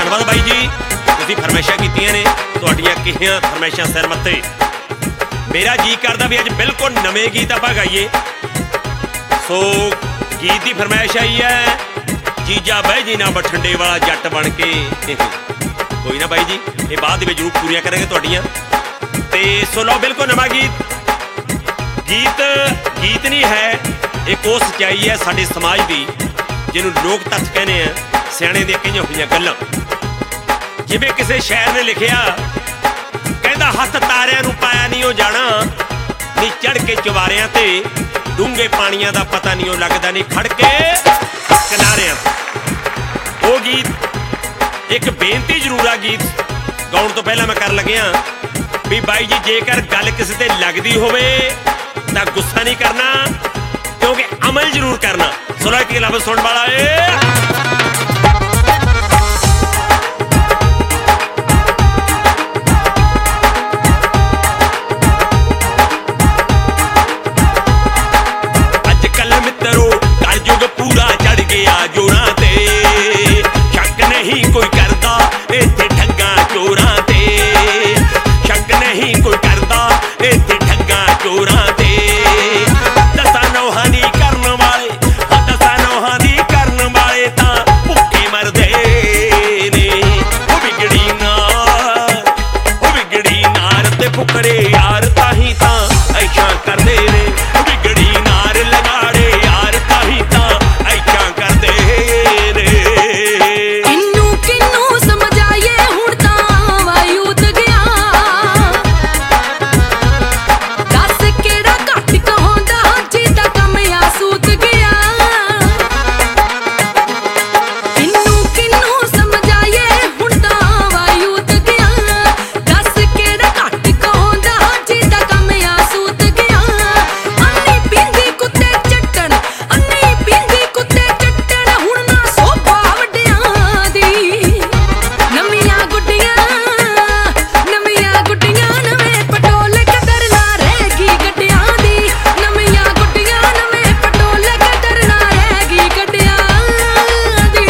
धन्यवाद बाई जी, तुसीं फरमाइशां कीतियां ने, तुहाडीआं किहियां फरमाइशां सिर मत्थे। मेरा जी करदा भी अज बिल्कुल नवें गीत आपां गाईए। सो गीत की फरमाइश आई है, जीजा बह जी ना बठंडे वाला जट बन के। कोई ना बाई जी, ये बाद में जरूर पूरियां करेंगे तुहाडीआं। ते सुनो बिल्कुल नवां गीत। गीत नहीं है, एक वो सच्चाई है साडे समाज की जिन्होंने लोक तत्थ कहने हैं, सियाणे दी कईयां होईयां गल्लां। जिवें किसी शायर ने लिखिया, कहंदा हत्थ तारियां नूं पाया नहीं हो जाना, नी चढ़ के चुबारियां ते डूंगे पानियां दा पता नहीं लगदा, नी खड़ के किनारियां। वो गीत एक बेनती जरूर आ गीत गाउण तो पहला मैं कर लग्या भी बाई जी जेकर गल किसी ते लगदी होवे तां गुस्सा नहीं करना, क्योंकि अमल जरूर करना। सुनो एक लफ्ज़ सुन वाला अजकल मित्रो कलयुग पूरा चढ़ गया जोरां ते, शक नहीं कोई करदा इत्थे ठग्गां चोरां ते, शक नहीं कोई करदा इत्थे ठग्गां चोरां ते। दसां नौहां दी करन वाले, दसां नौहां दी करन वाले तां भुक्खे मरदे ने। ओ बिगड़ी नार ते फुकरे यार ताहीं तां ऐशां करदे ने। ओ बिगड़ी नार लगाड़े यार ताहीं तां ऐशां करदे ने। किन्नू किन्नू समझाइए हुण तां वायूत गया, दस केड़ा घट कहोंदा जिदा कम आसूत गया। किन्नू किन्नू समझाइए हुण तां वायूत गया, दस केड़ा घट कहोंदा जिदा कम आसूत गया। अन्नी पींदी कुत्ते चट्टण, अन्नी पींदी कुत्ते चट्टण, हुण ना सोभा वड्डियां दी। नवीआं गुड्डियां नवें पटोले कदर ना रहेगी गड्डियां दी। नवीआं गुड्डियां नवें पटोले कदर ना रहेगी गड्डियां दी।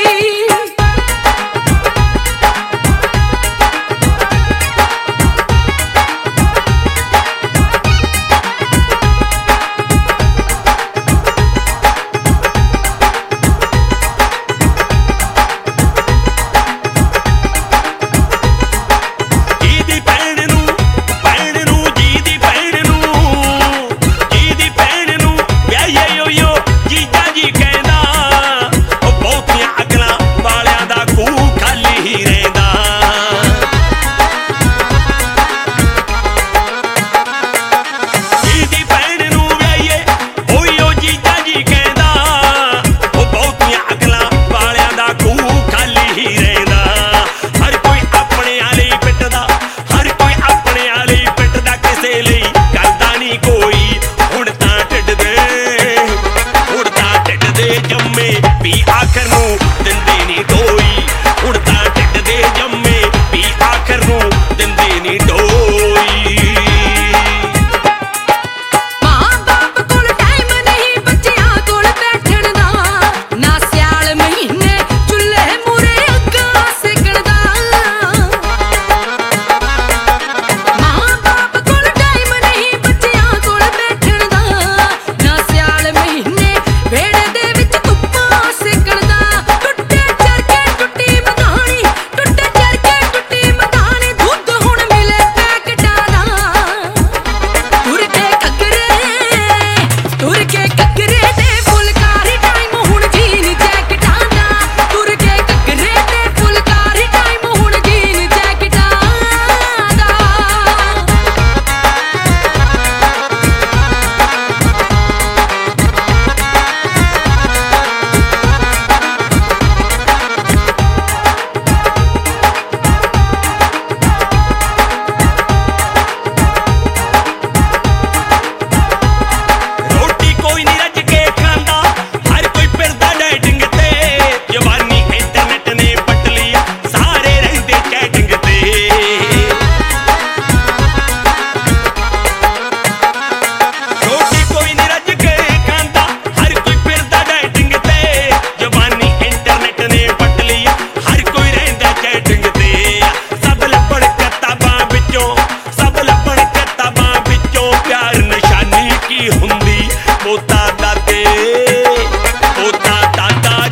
जी दी भैण नूं जी दी भैण नूं व्याहिए होइयो जीजा जी कहंदा, ओ बहुतियां अकलां वालियां दा खूह खाली ही रहिंदा। जी दी भैण नूं व्याहिए होइयो जीजा जी कहंदा, ओ बहुतियां अकलां वालियां दा खूह खाली ही रहिंदा। हर कोई अपने आले ही पिटदा, हर कोई अपने आले ही पिटदा, किसे ਲਈ करदा नहीं कोई। हुण तां ढिੱਡ ਦੇ ਜੰਮੇ ਵੀ आखर ਨੂੰ ਦਿੰਦੇ नहीं ढोई। हुण तां ढिੱਡ ਦੇ ਜੰਮੇ ਵੀ आखर ਨੂੰ ਦਿੰਦੇ नहीं ढोई। मां बाप कोल टाइम नहीं बच्चियां कोल बैठण दा, ना सियाल महीने चुल्हे मूरे अग्गां सेकण दा। मां बाप कोल टाइम नहीं बच्चियां कोल बैठण दा, ना सियाल महीने वेड़े दे विच धुप्पां सेकण दा।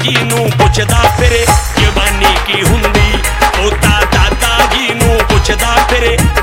जी नूं पुछदा फिरे जवानी की हुंदी, पोता दादा जी नूं पुछदा फिरे